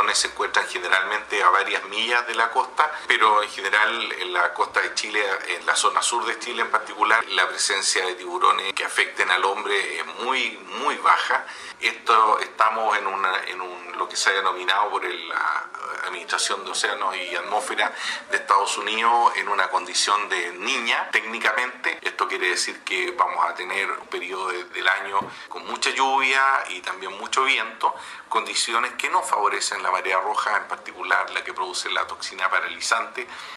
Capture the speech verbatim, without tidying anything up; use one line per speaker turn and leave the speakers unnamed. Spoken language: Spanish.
tiburones se encuentran generalmente a varias millas de la costa, pero en general en la costa de Chile, en la zona sur de Chile en particular, la presencia de tiburones que afecten al hombre es muy, muy baja. Esto estamos en, una, en un, lo que se ha denominado por el, la Administración de Océanos y Atmósfera de Estados Unidos en una condición de niña técnicamente. Esto quiere decir que vamos a tener un periodo de, del año con mucha lluvia y también mucho viento, condiciones que no favorecen la marea roja, en particular la que produce la toxina paralizante.